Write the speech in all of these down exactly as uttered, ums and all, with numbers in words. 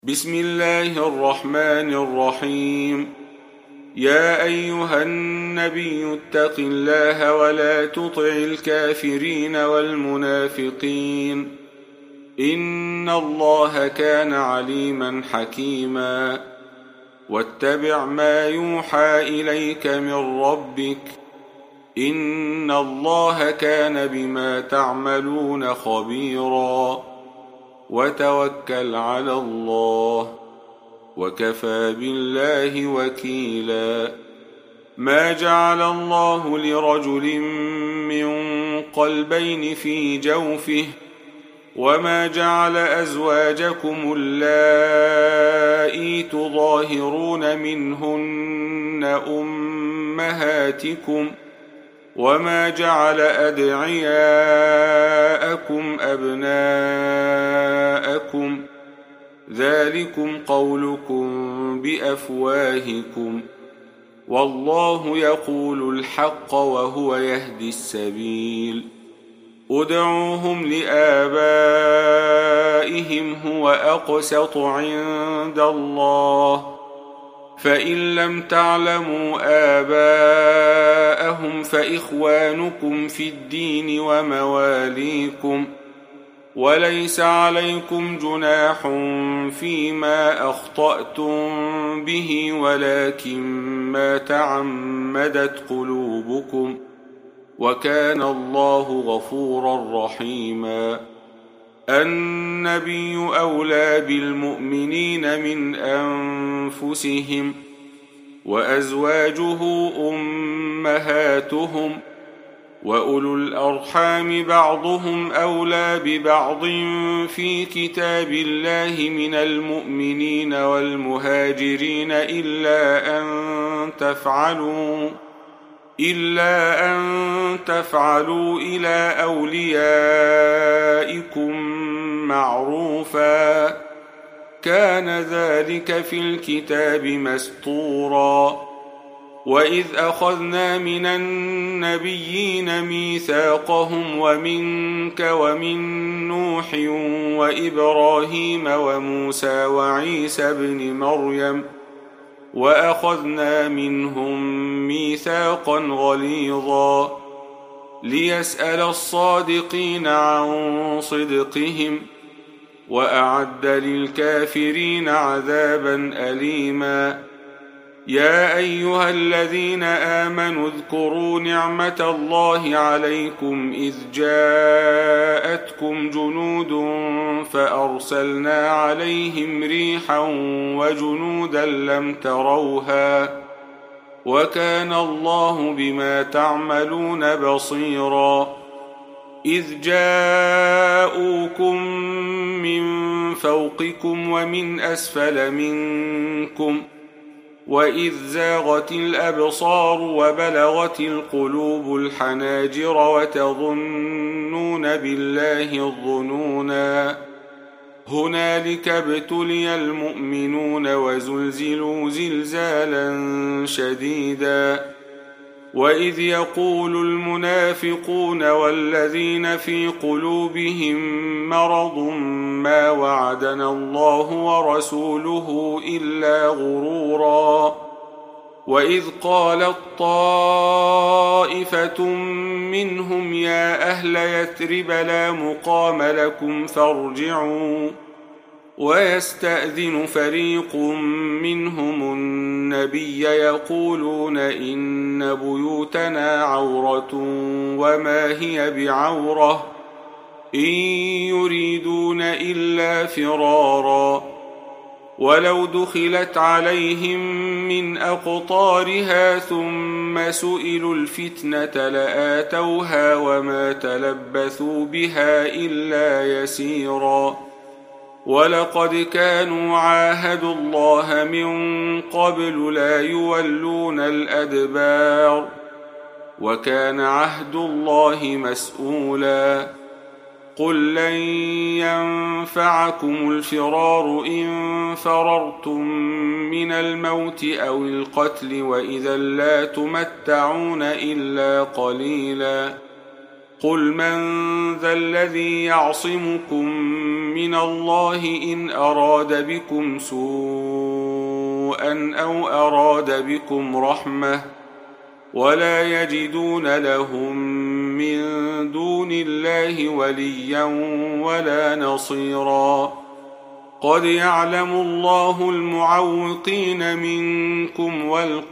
بسم الله الرحمن الرحيم. يا أيها النبي اتق الله ولا تطع الكافرين والمنافقين إن الله كان عليما حكيما. واتبع ما يوحى إليك من ربك إن الله كان بما تعملون خبيرا. وتوكل على الله وكفى بالله وكيلا. ما جعل الله لرجل من قلبين في جوفه وما جعل أزواجكم اللائي تظاهرون منهن أمهاتكم وما جعل أدعياءكم أبناءكم ذلكم قولكم بأفواهكم والله يقول الحق وهو يهدي السبيل. ادعوهم لآبائهم هو أقسط عند الله فإن لم تعلموا آباءهم فإخوانكم في الدين ومواليكم وليس عليكم جناح فيما أخطأتم به ولكن ما تعمدت قلوبكم وكان الله غفورا رحيما. النبي أولى بالمؤمنين من أنفسهم وأزواجه أمهاتهم وأولو الأرحام بعضهم أولى ببعض في كتاب الله من المؤمنين والمهاجرين إلا أن تفعلوا إلا أن تفعلوا إلى أوليائكم معروفا كان ذلك في الكتاب مسطورا. وإذ أخذنا من النبيين ميثاقهم ومنك ومن نوح وإبراهيم وموسى وعيسى بن مريم وأخذنا منهم ميثاقا غليظا ليسأل الصادقين عن صدقهم وأعد للكافرين عذابا أليما. يا أيها الذين آمنوا اذكروا نعمة الله عليكم إذ جاءتكم جنود فأرسلنا عليهم ريحا وجنودا لم تروها وكان الله بما تعملون بصيرا. إذ جاءوكم من فوقكم ومن أسفل منكم وإذ زاغت الأبصار وبلغت القلوب الحناجر وتظنون بالله الظنونا هنالك ابتلي المؤمنون وزلزلوا زلزالا شديدا. وإذ يقول المنافقون والذين في قلوبهم مرض ما وعدنا الله ورسوله إلا غرورا. وإذ قالت طائفة منهم يا أهل يثرب لا مقام لكم فارجعوا ويستأذن فريق منهم النبي يقولون إن بيوتنا عورة وما هي بعورة إن يريدون إلا فرارا. ولو دخلت عليهم من أقطارها ثم سئلوا الفتنة لآتوها وما تلبثوا بها إلا يسيرا. ولقد كانوا عاهدوا الله من قبل لا يولون الأدبار وكان عهد الله مسؤولا. قل لن ينفعكم الفرار إن فررتم من الموت أو القتل وإذا لا تمتعون إلا قليلا. قل من ذا الذي يعصمكم من الله إن أراد بكم سوءا أو أراد بكم رحمة ولا يجدون لهم من دون الله وليا ولا نصيرا قد يعلم الله المعوقين منكم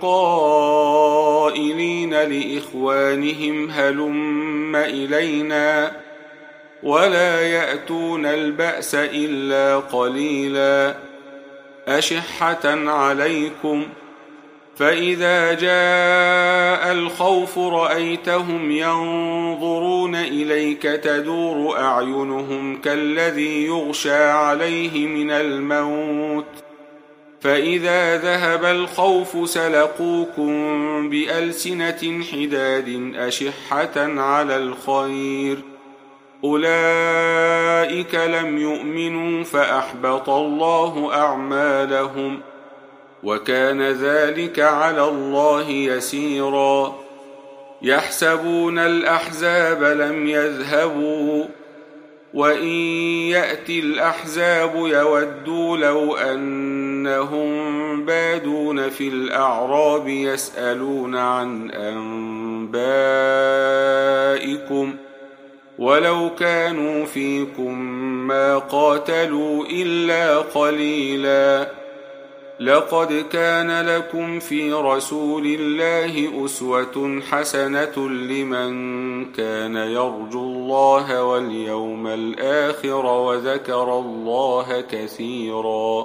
والقائلين لإخوانهم هلم إلينا ولا يأتون البأس إلا قليلا أشحة عليكم فإذا جاء الخوف رأيتهم ينظرون إليك تدور أعينهم كالذي يغشى عليه من الموت فإذا ذهب الخوف سلقوكم بألسنة حداد أشحة على الخير أولئك لم يؤمنوا فأحبط الله أعمالهم وكان ذلك على الله يسيرا يحسبون الأحزاب لم يذهبوا وإن يأتي الأحزاب يودوا لو أنهم بادون في الأعراب يسألون عن أنبائكم ولو كانوا فيكم ما قاتلوا إلا قليلا لقد كان لكم في رسول الله أسوة حسنة لمن كان يرجو الله واليوم الآخر وذكر الله كثيرا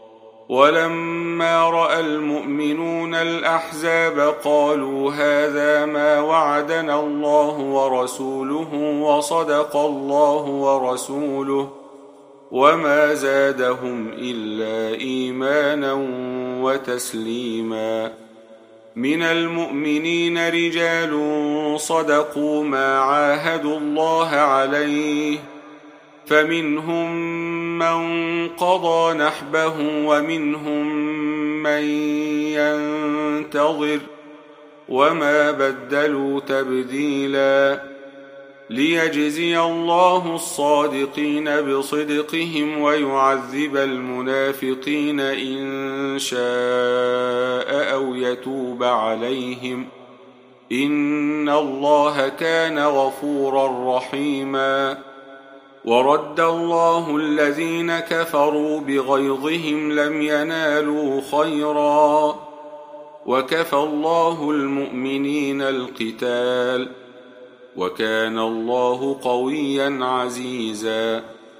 ولما رأى المؤمنون الأحزاب قالوا هذا ما وعدنا الله ورسوله وصدق الله ورسوله وما زادهم إلا إيمانا وتسليما من المؤمنين رجال صدقوا ما عاهدوا الله عليه فمنهم من قضى نحبه ومنهم من ينتظر وما بدلوا تبديلا ليجزي الله الصادقين بصدقهم ويعذب المنافقين إن شاء أو يتوب عليهم إن الله كان غفورا رحيما ورد الله الذين كفروا بغيظهم لم ينالوا خيرا وكفى الله المؤمنين القتال وكان الله قويا عزيزا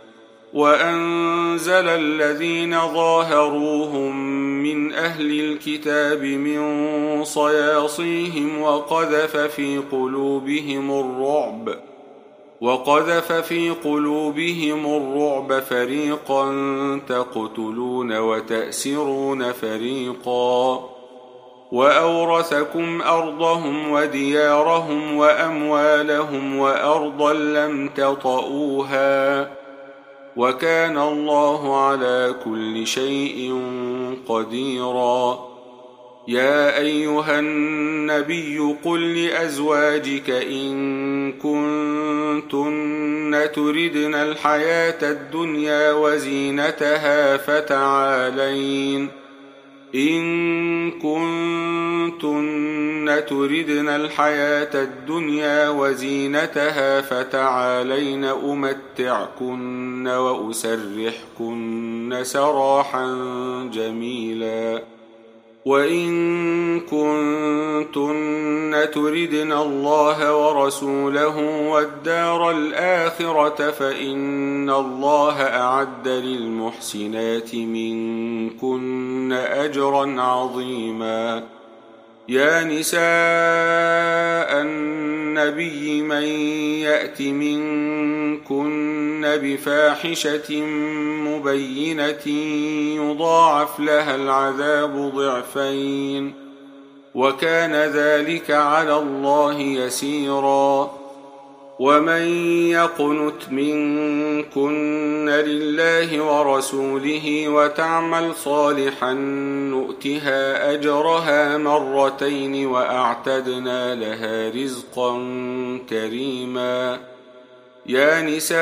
وأنزل الذين ظاهروهم من أهل الكتاب من صياصيهم وقذف في قلوبهم الرعب وقذف في قلوبهم الرعب فريقا تقتلون وتأسرون فريقا وأورثكم أرضهم وديارهم وأموالهم وأرضا لم تطئوها وكان الله على كل شيء قديرا يا أيها النبي قل لأزواجك إن كنتن تردن الحياة الدنيا وزينتها فتعالين إن كنتن تردن الحياة الدنيا وزينتها فتعالين أمتعكن وأسرحكن سراحا جميلا وإن كنتن تردن الله ورسوله والدار الآخرة فإن الله أعد للمحسنات منكن أجرا عظيما يا نساء النبي من يأت منكن بفاحشة مبينة يضاعف لها العذاب ضعفين وكان ذلك على الله يسيرا ومن يقنت منكن لله ورسوله وتعمل صالحا نؤتها أجرها مرتين وأعتدنا لها رزقا كريما. يا نساء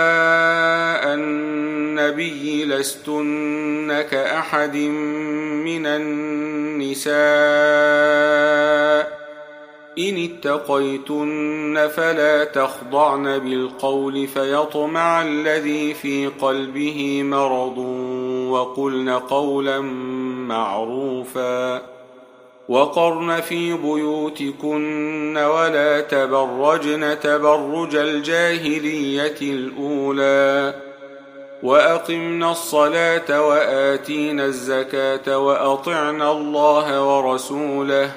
النبي لستن كأحد من النساء إن اتقيتن فلا تخضعن بالقول فيطمع الذي في قلبه مرض وقلن قولا معروفا. وقرن في بيوتكن ولا تبرجن تبرج الجاهلية الأولى وأقمنا الصلاة وآتينا الزكاة وأطعنا الله ورسوله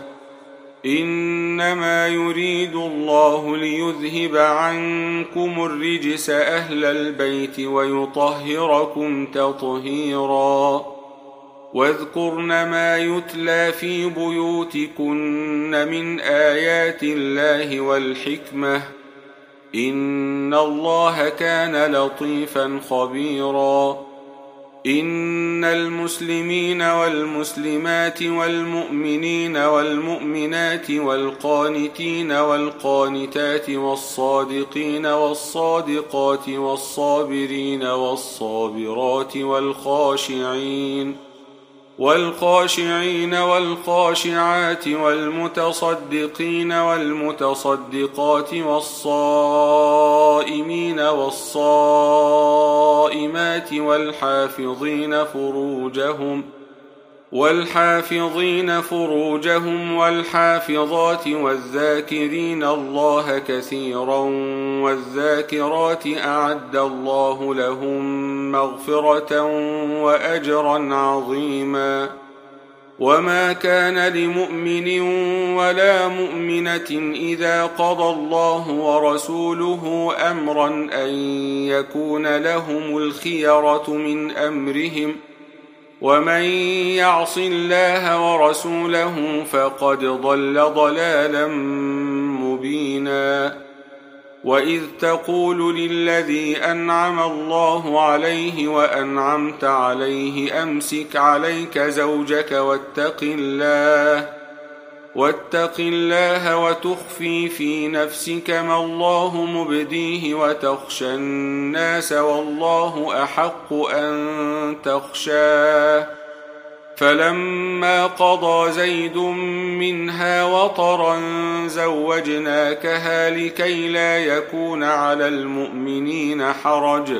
إنما يريد الله ليذهب عنكم الرجس أهل البيت ويطهركم تطهيرا. واذكرن ما يتلى في بيوتكن من آيات الله والحكمة إن الله كان لطيفا خبيرا. إن المسلمين والمسلمات والمؤمنين والمؤمنات والقانتين والقانتات والصادقين والصادقات والصابرين والصابرات والخاشعين والخاشعين والخاشعات والمتصدقين والمتصدقات والصائمين والصائمات والحافظين فروجهم والحافظين فروجهم والحافظات والذاكرين الله كثيرا والذاكرات أعد الله لهم مغفرة وأجرا عظيما. وما كان لمؤمن ولا مؤمنة إذا قضى الله ورسوله أمرا أن يكون لهم الخيرة من أمرهم ومن يعص الله ورسوله فقد ضل ضلالا مبينا. وإذ تقول للذي أنعم الله عليه وأنعمت عليه أمسك عليك زوجك واتق الله واتق الله وتخفي في نفسك ما الله مبديه وتخشى الناس والله أحق أن تخشاه. فلما قضى زيد منها وطرا زوجناكها لكي لا يكون على المؤمنين حرج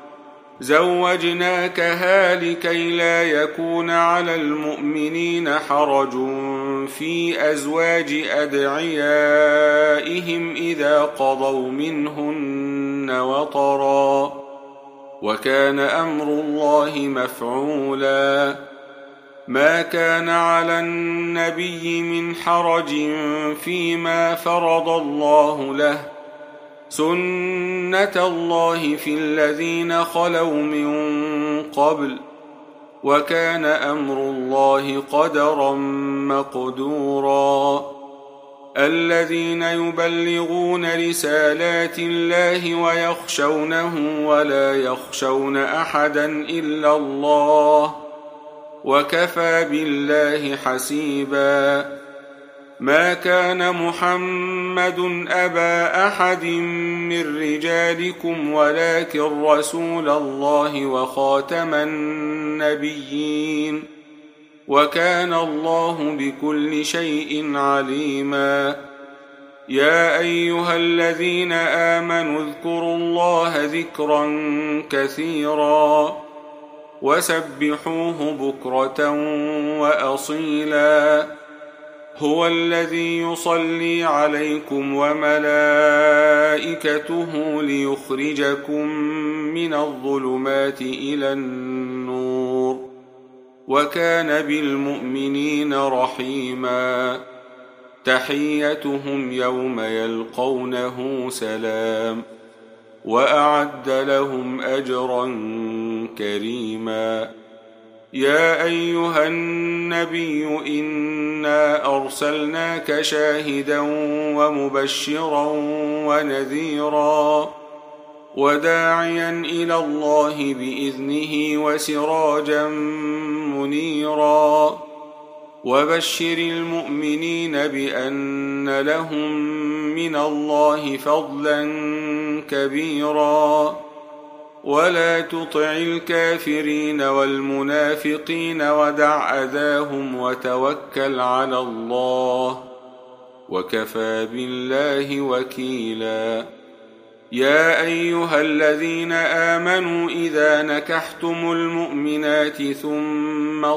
زوجناكها لكي لا يكون على المؤمنين حرج في أزواج أدعيائهم إذا قضوا منهن وطرا وكان أمر الله مفعولا. ما كان على النبي من حرج فيما فرض الله له سنة الله في الذين خلوا من قبل وكان أمر الله قدرا مقدورا. الذين يبلغون رسالات الله ويخشونه ولا يخشون أحدا إلا الله وكفى بالله حسيبا. ما كان محمد أبا أحد من رجالكم ولكن رسول الله وخاتم النبيين وكان الله بكل شيء عليما. يا أيها الذين آمنوا اذكروا الله ذكرا كثيرا وسبحوه بكرة وأصيلا. هو الذي يصلي عليكم وملائكته ليخرجكم من الظلمات إلى النور وكان بالمؤمنين رحيما. تحيتهم يوم يلقونه سلام وأعد لهم أجرا كريما. يا أيها النبي إنا أرسلناك شاهدا ومبشرا ونذيرا وداعيا إلى الله بإذنه وسراجا منيرا وبشر المؤمنين بأن لهم من الله فضلا كبيرا ولا تطع الكافرين والمنافقين ودع أذاهم وتوكل على الله وكفى بالله وكيلا يا أيها الذين آمنوا إذا نكحتم المؤمنات ثم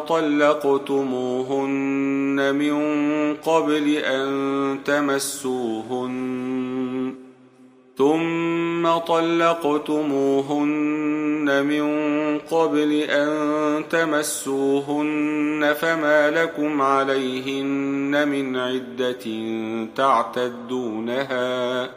طلقتموهن من قبل أن تمسوهن ثم طلقتموهن من قبل أن تمسوهن فما لكم عليهن من عدة تعتدونها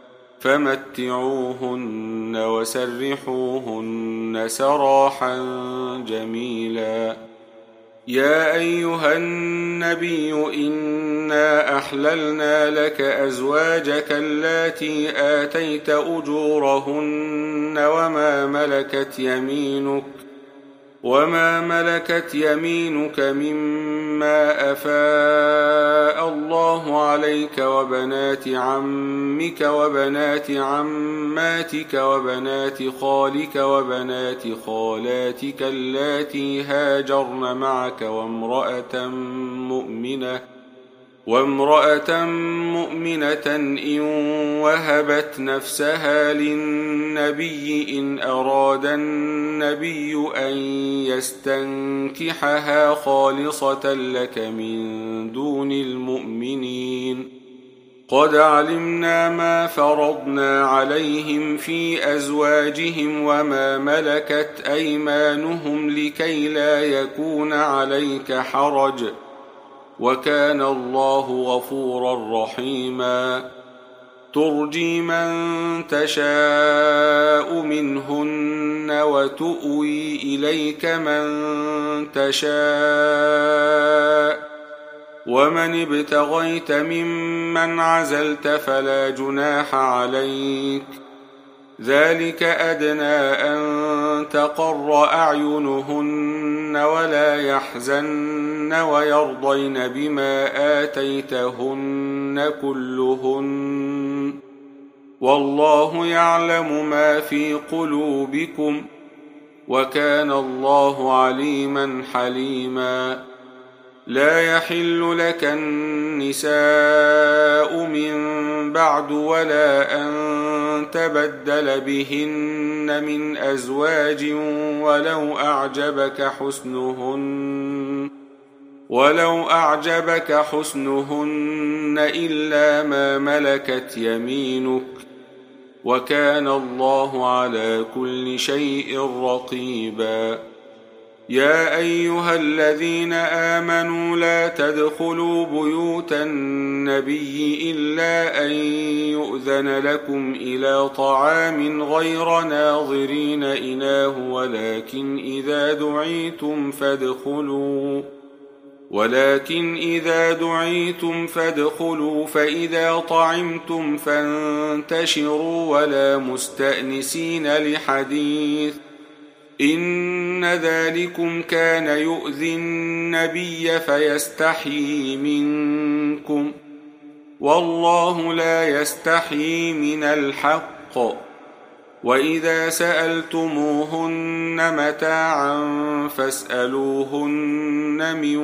فمتعوهن وسرحوهن سراحا جميلا يا أيها النبي إنا أحللنا لك أزواجك اللاتي آتيت أجورهن وما ملكت يمينك وما ملكت يمينك مما أفاء الله عليك وبنات عمك وبنات عماتك وبنات خالك وبنات خالاتك اللاتي هاجرن معك وامرأة مؤمنة وامرأة مؤمنة إن وهبت نفسها للنبي إن أراد النبي أن يستنكحها خالصة لك من دون المؤمنين قد علمنا ما فرضنا عليهم في أزواجهم وما ملكت أيمانهم لكي لا يكون عليك حرج وكان الله غفورا رحيما ترجي من تشاء منهن وتؤوي إليك من تشاء ومن ابتغيت ممن عزلت فلا جناح عليك ذلك أدنى أن تقر أعينهن ولا يحزن ويرضين بما آتيتهن كلهن والله يعلم ما في قلوبكم وكان الله عليما حليما لا يحل لك النساء من بعد ولا أن تبدل بهن من أزواج ولو أعجبك حسنهن ولو أعجبك حسنهن إلا ما ملكت يمينك وكان الله على كل شيء رقيبا يا أيها الذين آمنوا لا تدخلوا بيوت النبي إلا أن يؤذن لكم إلى طعام غير ناظرين إناه ولكن إذا دعيتم فادخلوا ولكن إذا دعيتم فادخلوا فإذا طعمتم فانتشروا ولا مستأنسين لحديث إن ذلكم كان يؤذي النبي فيستحيي منكم والله لا يستحيي من الحق وإذا سألتموهن متاعا فاسألوهن من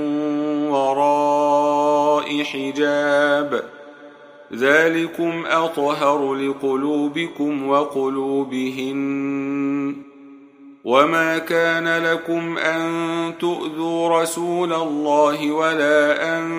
وراء حجاب ذلكم أطهر لقلوبكم وقلوبهن وما كان لكم أن تؤذوا رسول الله ولا أن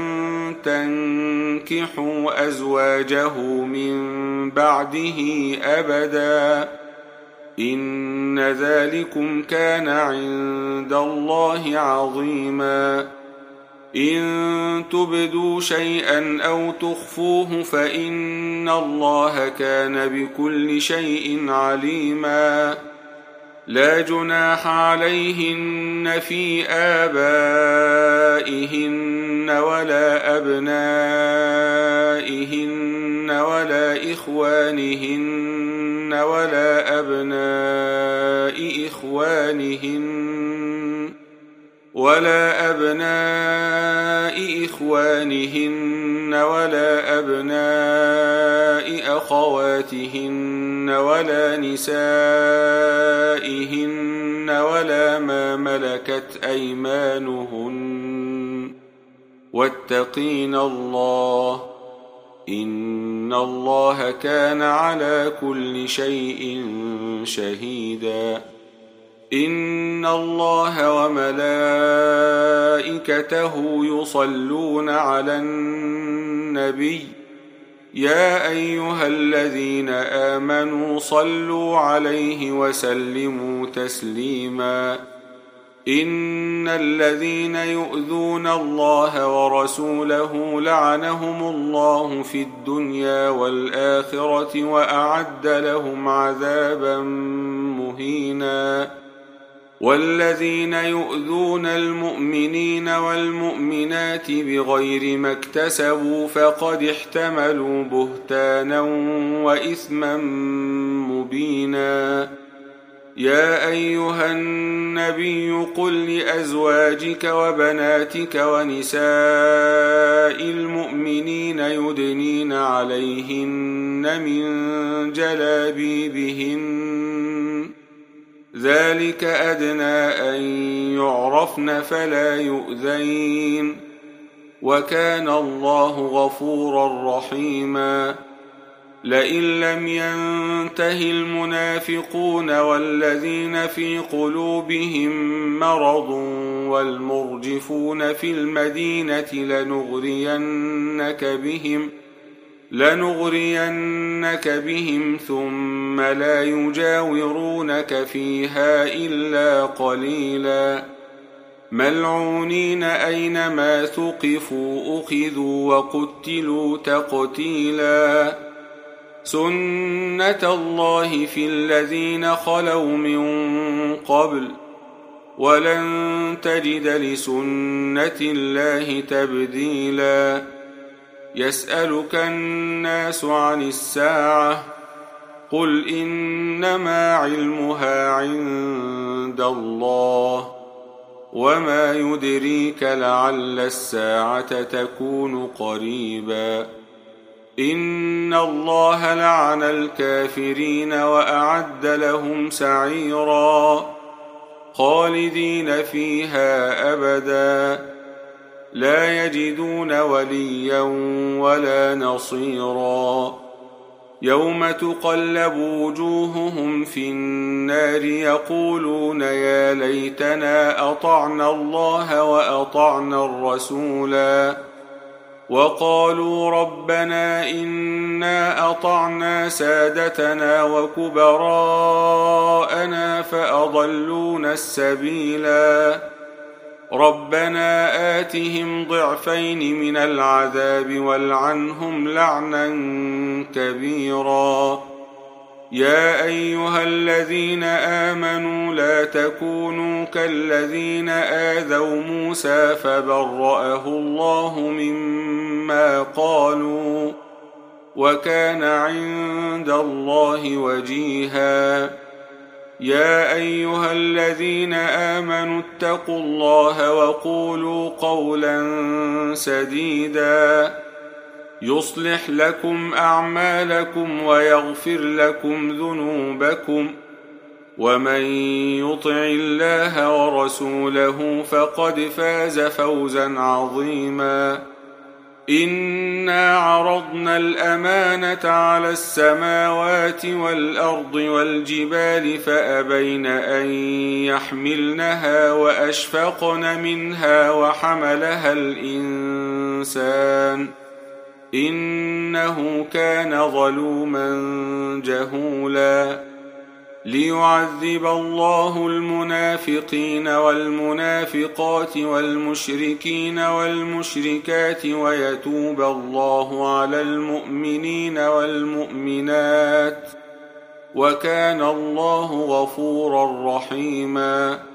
تنكحوا أزواجه من بعده أبدا إن ذلكم كان عند الله عظيما إن تبدوا شيئا أو تخفوه فإن الله كان بكل شيء عليما لا جناح عليهن في آبائهن ولا أبنائهن ولا إخوانهن ولا أبناء إخوانهن ولا أبناء إخوانهن ولا أبناء أخواتهن ولا نسائهن ولا ما ملكت أيمانهن واتقين الله إن الله كان على كل شيء شهيدا. إن الله وملائكته يصلون على النبي يا أيها الذين آمنوا صلوا عليه وسلموا تسليما. إن الذين يؤذون الله ورسوله لعنهم الله في الدنيا والآخرة وأعد لهم عذابا مهينا. والذين يؤذون المؤمنين والمؤمنات بغير ما اكتسبوا فقد احتملوا بهتانا وإثما مبينا. يا أيها النبي قل لأزواجك وبناتك ونساء المؤمنين يدنين عليهن من جلابيبهن ذلك أدنى أن يعرفن فلا يؤذين وكان الله غفورا رحيما. لئن لم ينته المنافقون والذين في قلوبهم مرض والمرجفون في المدينة لنغرينك بهم لنغرينك بهم ثم لا يجاورونك فيها إلا قليلا. ملعونين أينما ثقفوا أخذوا وقتلوا تقتيلا. سنة الله في الذين خلوا من قبل ولن تجد لسنة الله تبديلا. يسألك الناس عن الساعة قل إنما علمها عند الله وما يدريك لعل الساعة تكون قريبا. إن الله لعن الكافرين وأعد لهم سعيرا خالدين فيها أبدا لا يجدون وليا ولا نصيرا. يوم تقلب وجوههم في النار يقولون يا ليتنا أطعنا الله وأطعنا الرسولا وقالوا ربنا إنا أطعنا سادتنا وكبراءنا فأضلونا السبيلا. ربنا آتهم ضعفين من العذاب والعنهم لعنا كبيرا. يا أيها الذين آمنوا لا تكونوا كالذين آذوا موسى فبرأه الله مما قالوا وكان عند الله وجيها. يا أيها الذين آمنوا اتقوا الله وقولوا قولا سديدا يصلح لكم أعمالكم ويغفر لكم ذنوبكم ومن يطع الله ورسوله فقد فاز فوزا عظيما. إنا عرضنا الأمانة على السماوات والأرض والجبال فأبين أن يحملنها وأشفقن منها وحملها الإنسان إنه كان ظلوما جهولا. ليعذب الله المنافقين والمنافقات والمشركين والمشركات ويتوب الله على المؤمنين والمؤمنات وكان الله غفورا رحيما.